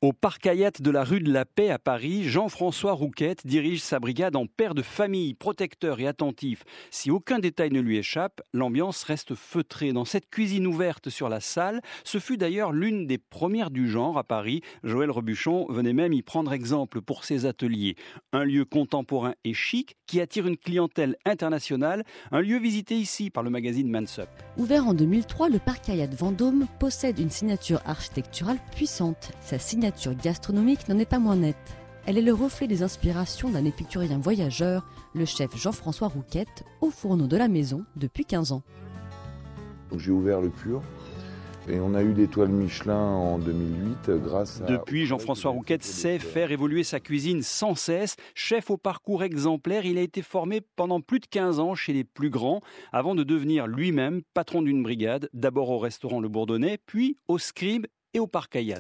Au parc Hayat de la rue de la Paix à Paris, Jean-François Rouquette dirige sa brigade en père de famille, protecteur et attentif. Si aucun détail ne lui échappe, l'ambiance reste feutrée. Dans cette cuisine ouverte sur la salle, ce fut d'ailleurs l'une des premières du genre à Paris. Joël Rebuchon venait même y prendre exemple pour ses ateliers. Un lieu contemporain et chic qui attire une clientèle internationale, un lieu visité ici par le magazine Mansup. Ouvert en 2003, le parc Hayat Vendôme possède une signature architecturale puissante. Sa signature gastronomique n'en est pas moins nette. Elle est le reflet des inspirations d'un épicurien voyageur, le chef Jean-François Rouquette, au fourneau de la maison depuis 15 ans. J'ai ouvert le Pur et on a eu l'étoile Michelin en 2008 grâce à... Depuis, Jean-François Rouquette sait faire évoluer sa cuisine sans cesse. Chef au parcours exemplaire, il a été formé pendant plus de 15 ans chez les plus grands avant de devenir lui-même patron d'une brigade, d'abord au restaurant Le Bourdonnais, puis au Scribe et au parc Hayat.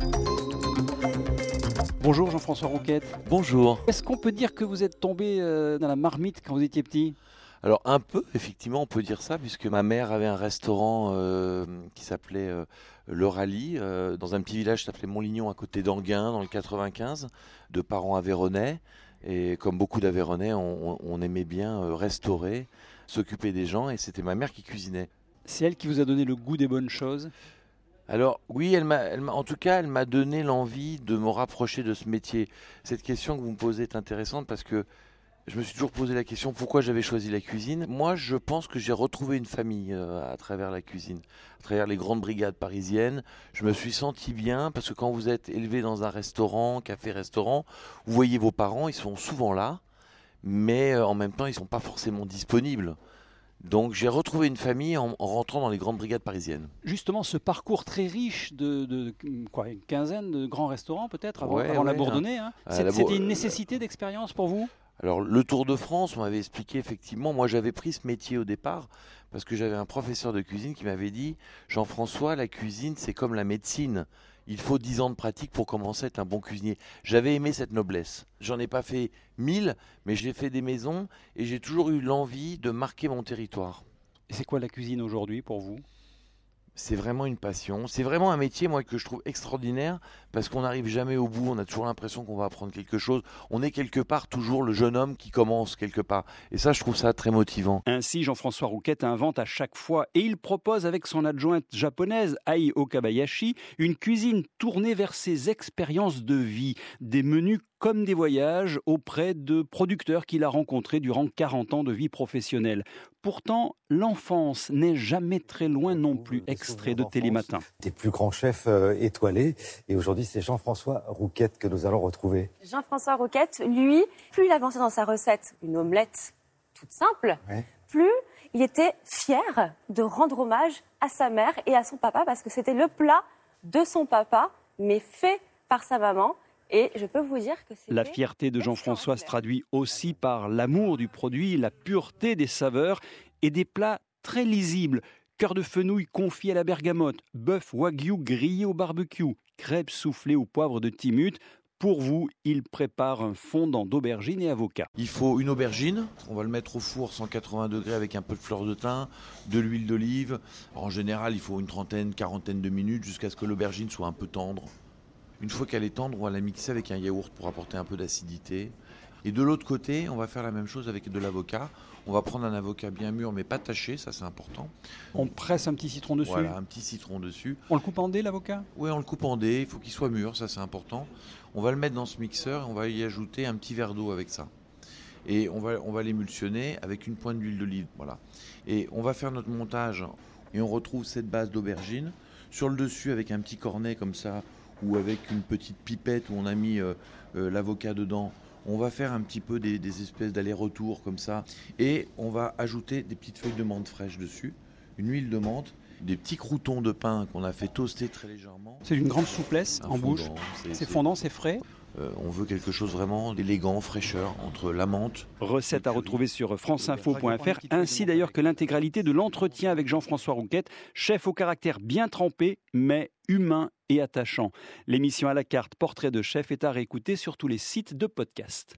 Bonjour Jean-François Rouquette. Bonjour. Est-ce qu'on peut dire que vous êtes tombé dans la marmite quand vous étiez petit ? Alors un peu, effectivement, on peut dire ça, puisque ma mère avait un restaurant qui s'appelait Le Rallye, dans un petit village qui s'appelait Montlignon, à côté d'Anguin, dans le 95, de parents aveyronnais. Et comme beaucoup d'Aveyronnais, on aimait bien restaurer, s'occuper des gens, et c'était ma mère qui cuisinait. C'est elle qui vous a donné le goût des bonnes choses ? Alors oui, en tout cas, elle m'a donné l'envie de me rapprocher de ce métier. Cette question que vous me posez est intéressante parce que je me suis toujours posé la question pourquoi j'avais choisi la cuisine. Moi, je pense que j'ai retrouvé une famille à travers la cuisine, à travers les grandes brigades parisiennes. Je me suis senti bien parce que quand vous êtes élevé dans un restaurant, café-restaurant, vous voyez vos parents, ils sont souvent là, mais en même temps, ils ne sont pas forcément disponibles. Donc j'ai retrouvé une famille en rentrant dans les grandes brigades parisiennes. Justement, ce parcours très riche de une quinzaine de grands restaurants peut-être avant la Bourdonnais, hein. C'était une nécessité d'expérience pour vous ? Alors le Tour de France, on m'avait expliqué effectivement, moi j'avais pris ce métier au départ parce que j'avais un professeur de cuisine qui m'avait dit « Jean-François, la cuisine c'est comme la médecine, il faut 10 ans de pratique pour commencer à être un bon cuisinier ». J'avais aimé cette noblesse. J'en ai pas fait 1000, mais j'ai fait des maisons et j'ai toujours eu l'envie de marquer mon territoire. Et c'est quoi la cuisine aujourd'hui pour vous ? C'est vraiment une passion. C'est vraiment un métier, moi, que je trouve extraordinaire parce qu'on n'arrive jamais au bout. On a toujours l'impression qu'on va apprendre quelque chose. On est quelque part toujours le jeune homme qui commence quelque part. Et ça, je trouve ça très motivant. Ainsi, Jean-François Rouquette invente à chaque fois et il propose avec son adjointe japonaise, Ai Okabayashi, une cuisine tournée vers ses expériences de vie, des menus comme des voyages auprès de producteurs qu'il a rencontrés durant 40 ans de vie professionnelle. Pourtant, l'enfance n'est jamais très loin non plus, extrait de Télématin. Des plus grands chefs étoilés. Et aujourd'hui, c'est Jean-François Rouquette que nous allons retrouver. Jean-François Rouquette, lui, plus il avançait dans sa recette, une omelette toute simple, plus il était fier de rendre hommage à sa mère et à son papa parce que c'était le plat de son papa, mais fait par sa maman. Et je peux vous dire que c'est... La fierté de Jean-François se traduit aussi par l'amour du produit, la pureté des saveurs et des plats très lisibles. Cœur de fenouil confit à la bergamote, bœuf wagyu grillé au barbecue, crêpes soufflées au poivre de Timut. Pour vous, il prépare un fondant d'aubergine et avocat. Il faut une aubergine, on va le mettre au four 180 degrés avec un peu de fleur de thym, de l'huile d'olive. En général, il faut une trentaine, quarantaine de minutes jusqu'à ce que l'aubergine soit un peu tendre. Une fois qu'elle est tendre, on va la mixer avec un yaourt pour apporter un peu d'acidité. Et de l'autre côté, on va faire la même chose avec de l'avocat. On va prendre un avocat bien mûr, mais pas taché, ça c'est important. On presse un petit citron dessus. Voilà, un petit citron dessus. On le coupe en dés, l'avocat ? Oui, on le coupe en dés, il faut qu'il soit mûr, ça c'est important. On va le mettre dans ce mixeur et on va y ajouter un petit verre d'eau avec ça. Et on va l'émulsionner avec une pointe d'huile d'olive. Voilà. Et on va faire notre montage et on retrouve cette base d'aubergine. Sur le dessus, avec un petit cornet comme ça, ou avec une petite pipette où on a mis l'avocat dedans, on va faire un petit peu des espèces d'allers-retours comme ça. Et on va ajouter des petites feuilles de menthe fraîches dessus, une huile de menthe, des petits croûtons de pain qu'on a fait toaster très légèrement. C'est une grande souplesse en bouche. C'est fondant, c'est frais. On veut quelque chose vraiment d'élégant, fraîcheur, entre la menthe. Recette à retrouver sur franceinfo.fr, ainsi d'ailleurs que l'intégralité de l'entretien avec Jean-François Rouquette, chef au caractère bien trempé, mais humain et attachant. L'émission à la carte Portrait de chef est à réécouter sur tous les sites de podcast.